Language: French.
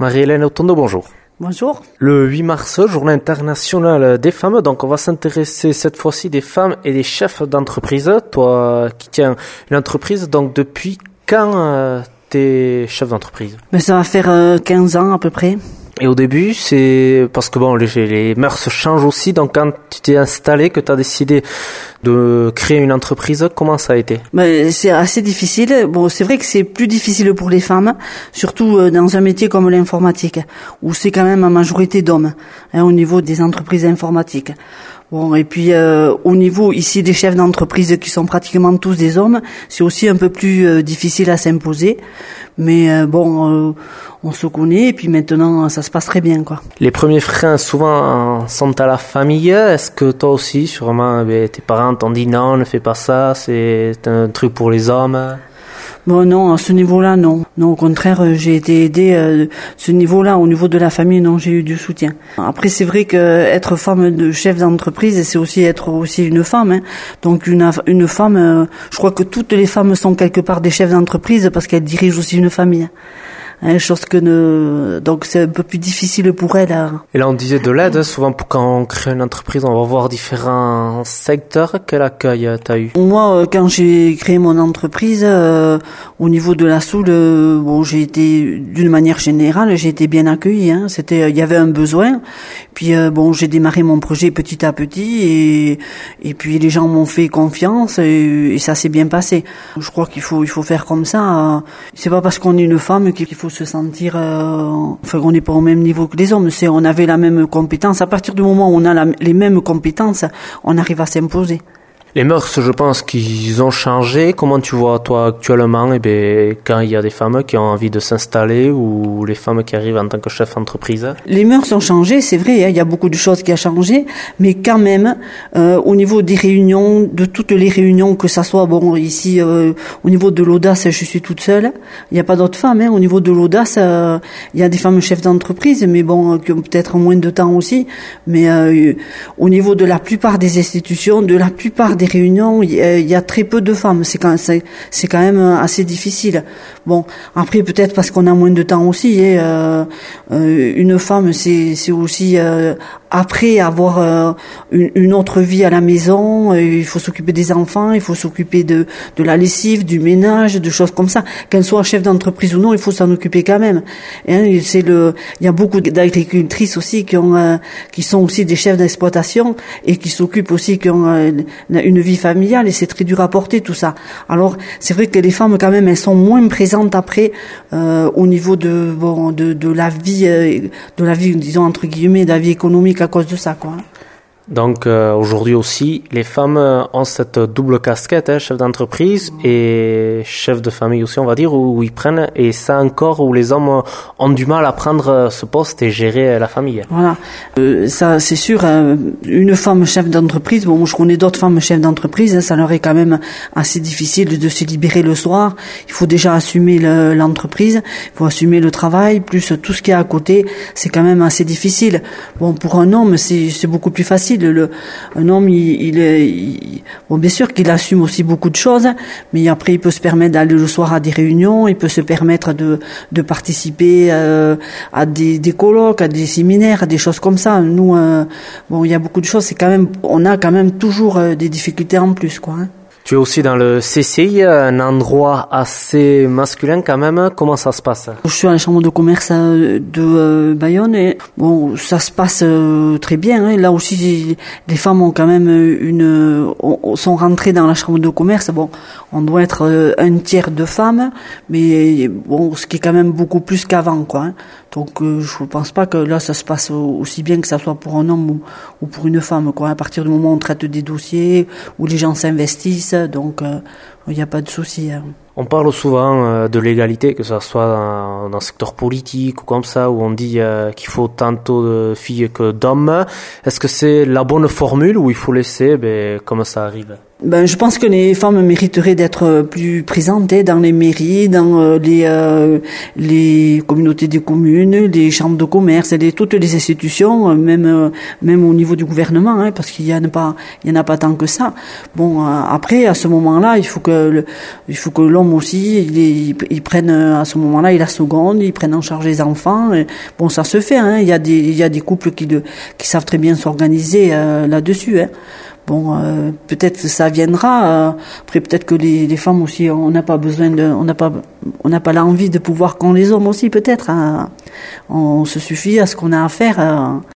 Marie-Hélène Otondo, bonjour. Bonjour. Le 8 mars, journée internationale des femmes, donc on va s'intéresser cette fois-ci des femmes et des chefs d'entreprise. Toi qui tiens une entreprise, donc depuis quand t'es chef d'entreprise? Ça va faire 15 ans à peu près. Et au début, c'est parce que bon, les mœurs changent aussi, donc quand tu t'es installé, que tu as décidé de créer une entreprise, comment ça a été? C'est assez difficile. Bon, c'est vrai que c'est plus difficile pour les femmes, surtout dans un métier comme l'informatique, où c'est quand même en majorité d'hommes, au niveau des entreprises informatiques. Bon, et puis au niveau ici des chefs d'entreprise qui sont pratiquement tous des hommes, c'est aussi un peu plus difficile à s'imposer. Mais on se connaît et puis maintenant ça se passe très bien, quoi. Les premiers freins souvent sont à la famille. Est-ce que toi aussi, sûrement, tes parents t'ont dit non, ne fais pas ça, c'est un truc pour les hommes? Bon, non, à ce niveau-là, non. Non, au contraire, j'ai été aidée. Ce niveau-là, au niveau de la famille, non, j'ai eu du soutien. Après, c'est vrai que être femme de chef d'entreprise, c'est aussi être aussi une femme. Donc, une femme, je crois que toutes les femmes sont quelque part des chefs d'entreprise parce qu'elles dirigent aussi une famille. Donc c'est un peu plus difficile pour elle. Et là on disait de l'aide, souvent quand on crée une entreprise on va voir différents secteurs. Quel accueil t'as eu? Moi quand j'ai créé mon entreprise, au niveau de la Soule, j'ai été d'une manière générale, j'ai été bien accueillie. Il y avait un besoin. Puis j'ai démarré mon projet petit à petit et puis les gens m'ont fait confiance et ça s'est bien passé. Je crois qu'il faut faire comme ça. C'est pas parce qu'on est une femme qu'il faut se sentir qu'on n'est pas au même niveau que les hommes. On avait la même compétence. À partir du moment où on a les mêmes compétences, on arrive à s'imposer. Les mœurs, je pense qu'ils ont changé. Comment tu vois, toi, actuellement, quand il y a des femmes qui ont envie de s'installer ou les femmes qui arrivent en tant que chef d'entreprise? Les mœurs ont changé, c'est vrai, il y a beaucoup de choses qui ont changé, mais quand même, au niveau des réunions, de toutes les réunions, que ça soit, ici, au niveau de l'audace, je suis toute seule. Il n'y a pas d'autres femmes, Au niveau de l'audace, il y a des femmes chefs d'entreprise, mais qui ont peut-être moins de temps aussi. Mais au niveau de la plupart des institutions, de la plupart des réunions, il y a très peu de femmes. C'est quand même assez difficile. Bon, après peut-être parce qu'on a moins de temps aussi. Une femme, c'est aussi après avoir une autre vie à la maison. Il faut s'occuper des enfants, il faut s'occuper de la lessive, du ménage, de choses comme ça. Qu'elle soit chef d'entreprise ou non, il faut s'en occuper quand même. Il y a beaucoup d'agricultrices aussi qui sont aussi des chefs d'exploitation et qui s'occupent aussi, qui ont une vie familiale, et c'est très dur à porter tout ça. Alors c'est vrai que les femmes quand même elles sont moins présentes après au niveau de la vie disons entre guillemets, de la vie économique à cause de ça, quoi. Donc aujourd'hui aussi, les femmes ont cette double casquette, chef d'entreprise et chef de famille aussi, on va dire, où ils prennent, et ça encore où les hommes ont du mal à prendre ce poste et gérer la famille. Voilà, ça c'est sûr. Une femme chef d'entreprise, je connais d'autres femmes chefs d'entreprise, ça leur est quand même assez difficile de se libérer le soir. Il faut déjà assumer l'entreprise, il faut assumer le travail, plus tout ce qu'il y a à côté, c'est quand même assez difficile. Pour un homme, c'est beaucoup plus facile. Un homme, bien sûr qu'il assume aussi beaucoup de choses, mais après il peut se permettre d'aller le soir à des réunions, il peut se permettre de participer à des colloques, à des séminaires, à des choses comme ça. Nous, il y a beaucoup de choses. On a quand même toujours des difficultés en plus, quoi. Tu es aussi dans le CCI, un endroit assez masculin quand même. Comment ça se passe? Je suis à la chambre de commerce de Bayonne et ça se passe très bien. Là aussi, les femmes ont quand même sont rentrées dans la chambre de commerce. On doit être un tiers de femmes, mais ce qui est quand même beaucoup plus qu'avant, quoi. Donc je pense pas que là ça se passe aussi bien que ça soit pour un homme ou pour une femme, quoi. À partir du moment où on traite des dossiers, où les gens s'investissent, donc il n'y a pas de souci. On parle souvent de l'égalité, que ce soit dans le secteur politique ou comme ça, où on dit qu'il faut tantôt de filles que d'hommes. Est-ce que c'est la bonne formule ou il faut laisser comme ça arrive? Ben, je pense que les femmes mériteraient d'être plus présentes dans les mairies, dans les communautés des communes, les chambres de commerce, toutes les institutions, même au niveau du gouvernement, hein, parce qu'il y en a pas tant que ça. Bon, après, à ce moment-là, il faut que l'homme aussi, il prenne à ce moment-là, il la seconde, il prenne en charge les enfants. Et, bon, ça se fait, hein. Il y a des couples qui savent très bien s'organiser là-dessus, hein. Bon, peut-être que ça viendra. Après, peut-être que les femmes aussi, on n'a pas l'envie de pouvoir qu'ont les hommes aussi, peut-être, hein. On se suffit à ce qu'on a à faire.